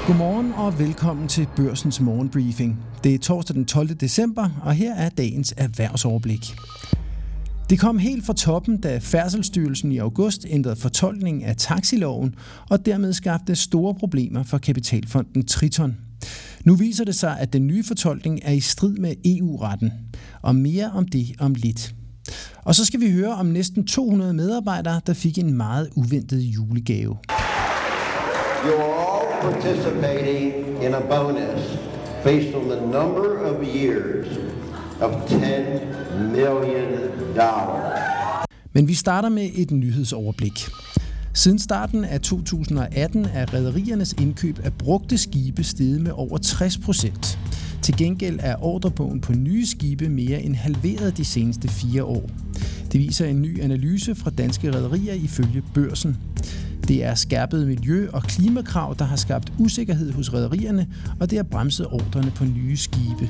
Godmorgen og velkommen til Børsens morgenbriefing. Det er torsdag den 12. december, og her er dagens erhvervsoverblik. Det kom helt fra toppen, da Færdselsstyrelsen i august ændrede fortolkningen af taxiloven og dermed skabte store problemer for kapitalfonden Triton. Nu viser det sig, at den nye fortolkning er i strid med EU-retten, og mere om det om lidt. Og så skal vi høre om næsten 200 medarbejdere, der fik en meget uventet julegave. You are all participating in a bonus based on the number of years of $10 million. Men vi starter med et nyhedsoverblik. Siden starten af 2018 er rederiernes indkøb af brugte skibe steget med over 60%. Til gengæld er ordrebogen på nye skibe mere end halveret de seneste 4 år. Det viser en ny analyse fra danske rederier ifølge Børsen. Det er skærpede miljø- og klimakrav, der har skabt usikkerhed hos rederierne, og det har bremset ordrerne på nye skibe.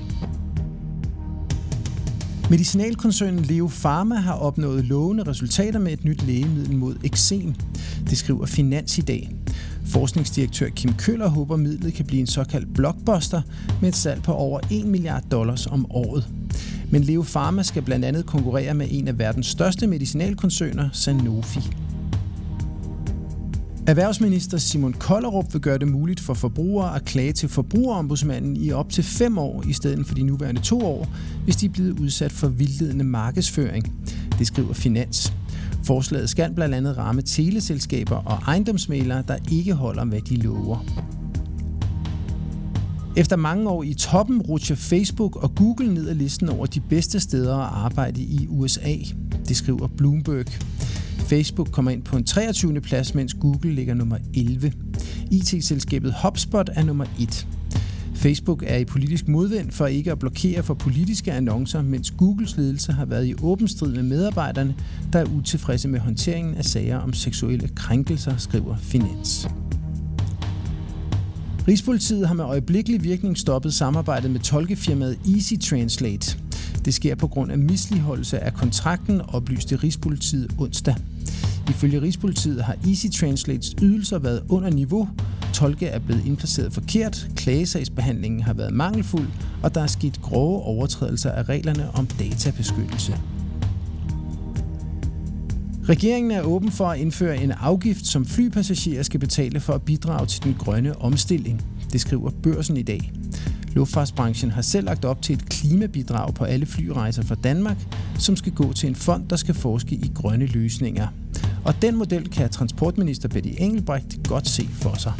Medicinalkoncernen Leo Pharma har opnået lovende resultater med et nyt lægemiddel mod eksem. Det skriver Finans i dag. Forskningsdirektør Kim Køller håber, midlet kan blive en såkaldt blockbuster med et salg på over $1 milliard om året. Men Leo Pharma skal blandt andet konkurrere med en af verdens største medicinalkoncerner, Sanofi. Erhvervsminister Simon Kollerup vil gøre det muligt for forbrugere at klage til Forbrugerombudsmanden i op til 5 år i stedet for de nuværende 2 år, hvis de er blevet udsat for vildledende markedsføring. Det skriver Finans. Forslaget skal blandt andet ramme teleselskaber og ejendomsmæglere, der ikke holder, hvad de lover. Efter mange år i toppen rutscher Facebook og Google ned ad listen over de bedste steder at arbejde i USA. Det skriver Bloomberg. Facebook kommer ind på en 23. plads, mens Google ligger nummer 11. IT-selskabet HubSpot er nummer 1. Facebook er i politisk modvind for ikke at blokere for politiske annoncer, mens Googles ledelse har været i åben strid med medarbejderne, der er utilfredse med håndteringen af sager om seksuelle krænkelser, skriver Finans. Rigspolitiet har med øjeblikkelig virkning stoppet samarbejdet med tolkefirmaet Easy Translate. Det sker på grund af misligholdelse af kontrakten, oplyste Rigspolitiet onsdag. Ifølge Rigspolitiet har Easy Translates ydelser været under niveau, tolke er blevet indplaceret forkert, klagesagsbehandlingen har været mangelfuld, og der er sket grove overtrædelser af reglerne om databeskyttelse. Regeringen er åben for at indføre en afgift, som flypassagerer skal betale for at bidrage til den grønne omstilling. Det skriver Børsen i dag. Luftfartsbranchen har selv lagt op til et klimabidrag på alle flyrejser fra Danmark, som skal gå til en fond, der skal forske i grønne løsninger. Og den model kan transportminister Benny Engelbrecht godt se for sig.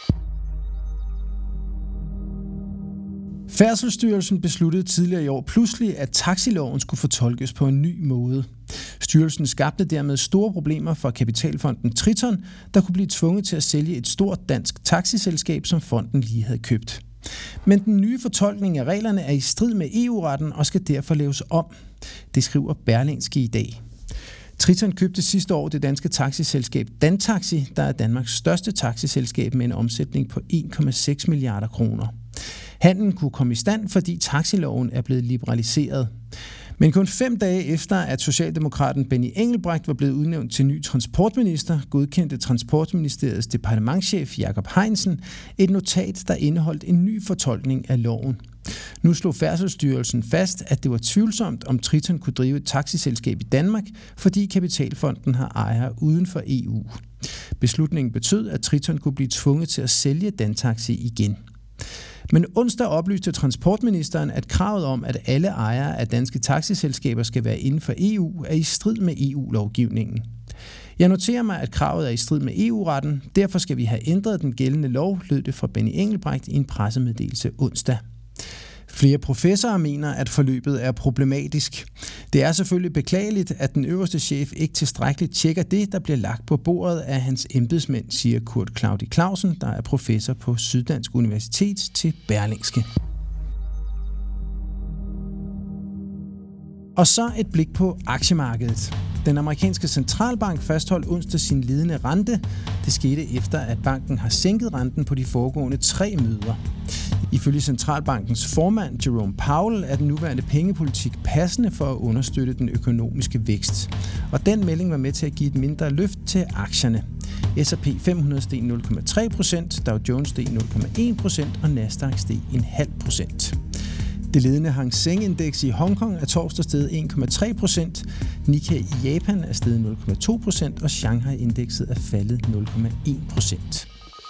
Færdselsstyrelsen besluttede tidligere i år pludselig, at taxiloven skulle fortolkes på en ny måde. Styrelsen skabte dermed store problemer for kapitalfonden Triton, der kunne blive tvunget til at sælge et stort dansk taxiselskab, som fonden lige havde købt. Men den nye fortolkning af reglerne er i strid med EU-retten og skal derfor laves om. Det skriver Berlingske i dag. Triton købte sidste år det danske taxiselskab Dantaxi, der er Danmarks største taxiselskab med en omsætning på 1,6 milliarder kroner. Handlen kunne komme i stand, fordi taxiloven er blevet liberaliseret. Men kun 5 dage efter, at Socialdemokraten Benny Engelbrecht var blevet udnævnt til ny transportminister, godkendte Transportministeriets departementschef Jakob Heinsen et notat, der indeholdt en ny fortolkning af loven. Nu slog Færdselsstyrelsen fast, at det var tvivlsomt, om Triton kunne drive et taxiselskab i Danmark, fordi kapitalfonden har ejere uden for EU. Beslutningen betød, at Triton kunne blive tvunget til at sælge Dantaxi igen. Men onsdag oplyste transportministeren, at kravet om, at alle ejere af danske taxiselskaber skal være inden for EU, er i strid med EU-lovgivningen. Jeg noterer mig, at kravet er i strid med EU-retten, derfor skal vi have ændret den gældende lov, lød det fra Benny Engelbrecht i en pressemeddelelse onsdag. Flere professorer mener, at forløbet er problematisk. Det er selvfølgelig beklageligt, at den øverste chef ikke tilstrækkeligt tjekker det, der bliver lagt på bordet af hans embedsmænd, siger Kurt Claudi Clausen, der er professor på Syddansk Universitet, til Berlingske. Og så et blik på aktiemarkedet. Den amerikanske centralbank fastholdt onsdag sin ledende rente. Det skete efter, at banken har sænket renten på de foregående 3 møder. Ifølge centralbankens formand Jerome Powell er den nuværende pengepolitik passende for at understøtte den økonomiske vækst. Og den melding var med til at give et mindre løft til aktierne. S&P 500 steg 0,3%, Dow Jones steg 0,1% og Nasdaq steg 0,5%. Det ledende Hang Seng-indeks i Hongkong er torsdag steget 1,3%, Nikkei i Japan er steget 0,2% og Shanghai-indekset er faldet 0,1%.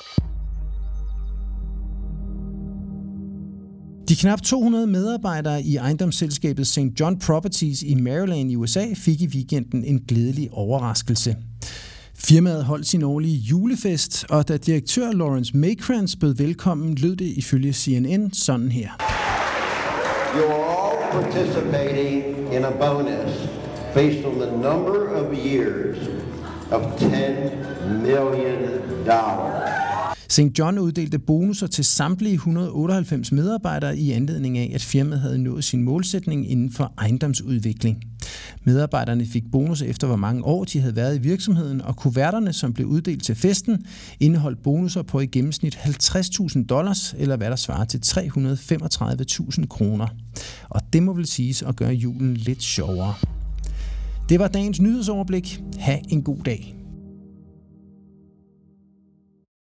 De knap 200 medarbejdere i ejendomsselskabet St. John Properties i Maryland i USA fik i weekenden en glædelig overraskelse. Firmaet holdt sin årlige julefest, og da direktør Lawrence Maykrans bød velkommen, lød det ifølge CNN sådan her. You are all participating in a bonus based on the number of years of $10 million. St. John uddelte bonusser til samtlige 198 medarbejdere i anledning af, at firmaet havde nået sin målsætning inden for ejendomsudvikling. Medarbejderne fik bonusser efter, hvor mange år de havde været i virksomheden, og kuverterne, som blev uddelt til festen, indeholdt bonusser på i gennemsnit $50.000, eller hvad der svarer til 335.000 kroner. Og det må vel siges at gøre julen lidt sjovere. Det var dagens nyhedsoverblik. Ha' en god dag.